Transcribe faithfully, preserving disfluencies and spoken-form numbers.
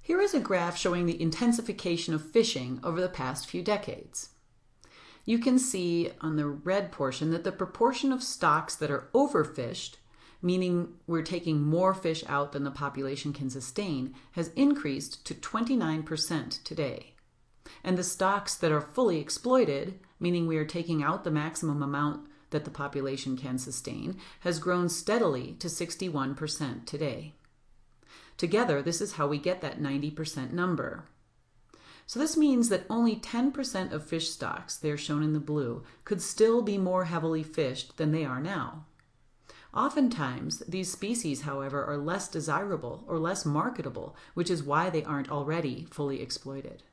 Here is a graph showing the intensification of fishing over the past few decades. You can see on the red portion that the proportion of stocks that are overfished, meaning we're taking more fish out than the population can sustain, has increased to twenty-nine percent today. And the stocks that are fully exploited, meaning we are taking out the maximum amount that the population can sustain, has grown steadily to sixty-one percent today. Together, this is how we get that ninety percent number. So this means that only ten percent of fish stocks, they are shown in the blue, could still be more heavily fished than they are now. Oftentimes, these species, however, are less desirable or less marketable, which is why they aren't already fully exploited.